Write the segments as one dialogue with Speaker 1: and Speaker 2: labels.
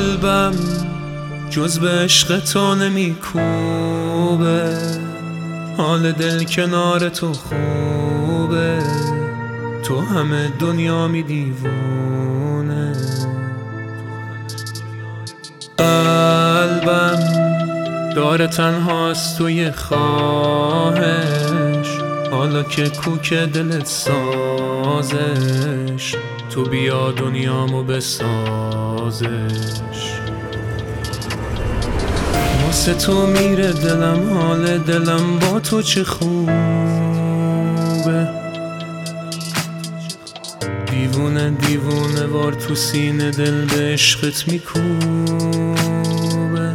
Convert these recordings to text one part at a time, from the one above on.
Speaker 1: قلبم جز به عشق تو نمیکوبه، حال دل کنار تو خوبه، تو همه دنیا می دیوونه. قلبم داره تنها از توی خواهش، حالا که کوک دلت سازش، تو بیا دنیامو بسازش. واسه تو میره دلم، حال دلم با تو چه خوبه. دیوونه دیوونه وار تو سینه دل به عشقت میکوبه.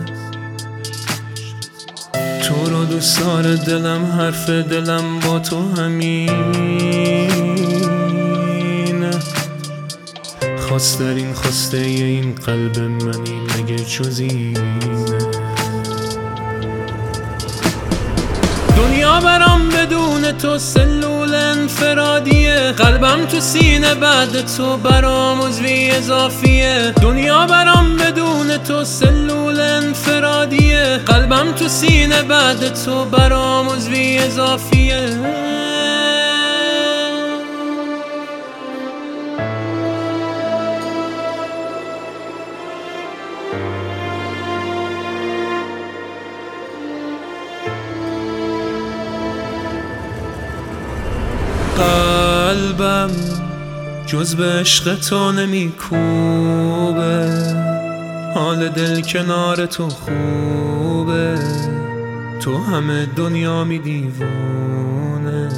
Speaker 1: تو رو دوست داره دلم، حرف دلم با تو همینه. خواسترین خواسته این قلب منی مگه جز اینه؟ دنیا برام بدون تو سلول انفرادیه، قلبم تو سینه بعد تو برام عضوی اضافیه. دنیا برام بدون تو سلول انفرادیه، قلبم تو سینه بعد تو برام عضوی اضافیه. قلبم جز به عشق تو نمیکوبه، حال دل کنار تو خوبه، تو همه دنیا می دیوونه.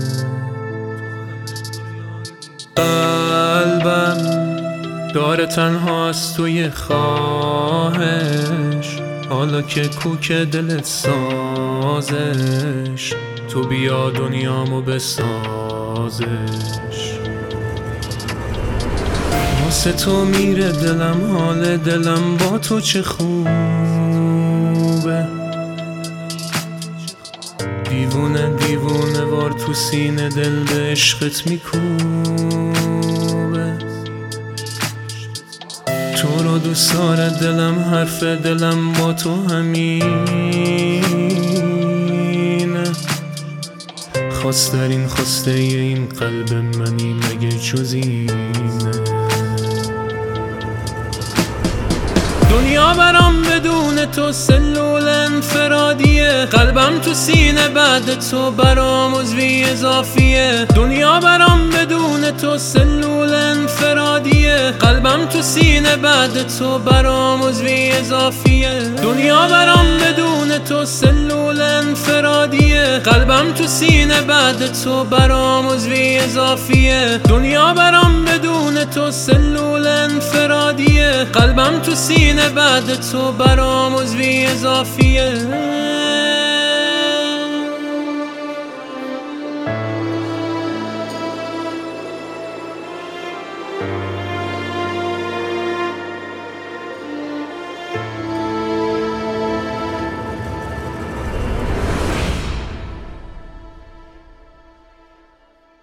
Speaker 1: قلبم داره تنها از توی خواهش، حالا که کوک دلت سازش، تو بیا دنیامو بسازش. واسه تو میره دلم، حال دلم با تو چه خوبه. دیوونه دیوونه وار تو سینه دل به عشقت میکوبه. تو رو دوست داره دلم، حرف دلم با تو همینه. خواسترین خواسته این قلب منی مگه جز اینه؟ دنیا برام بدون تو سلول انفرادیه، قلبم تو سینه بعد تو برام عضوی اضافیه. دنیا برام بدون تو سلول انفرادیه، قلبم تو سینه بعد تو برام عضوی اضافیه. دنیا برام بدون تو سلول انفرادیه، قلبم تو سینه بعد تو برام عضوی اضافیه. دنیا برام بدون تو سلول انفرادیه، قلبم تو سینه بعد تو برام عضوی اضافیه.